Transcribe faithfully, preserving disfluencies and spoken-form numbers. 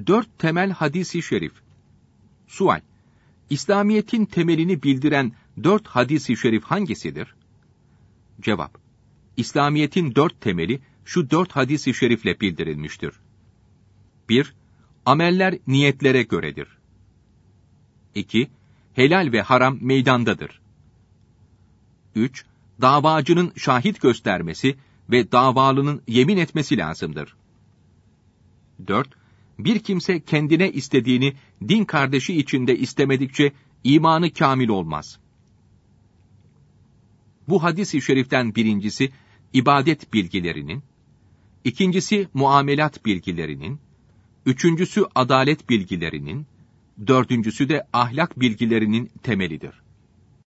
Dört temel hadis-i şerif. Sual: İslamiyet'in temelini bildiren dört hadis-i şerif hangisidir? Cevap: İslamiyet'in dört temeli şu dört hadis-i şerifle bildirilmiştir. bir. Ameller niyetlere göredir. iki. Helal ve haram meydandadır. üç. Davacının şahit göstermesi ve davalının yemin etmesi lazımdır. dört. Bir kimse kendine istediğini din kardeşi içinde istemedikçe imanı kamil olmaz. Bu hadis-i şeriften birincisi ibadet bilgilerinin, ikincisi muamelat bilgilerinin, üçüncüsü adalet bilgilerinin, dördüncüsü de ahlak bilgilerinin temelidir.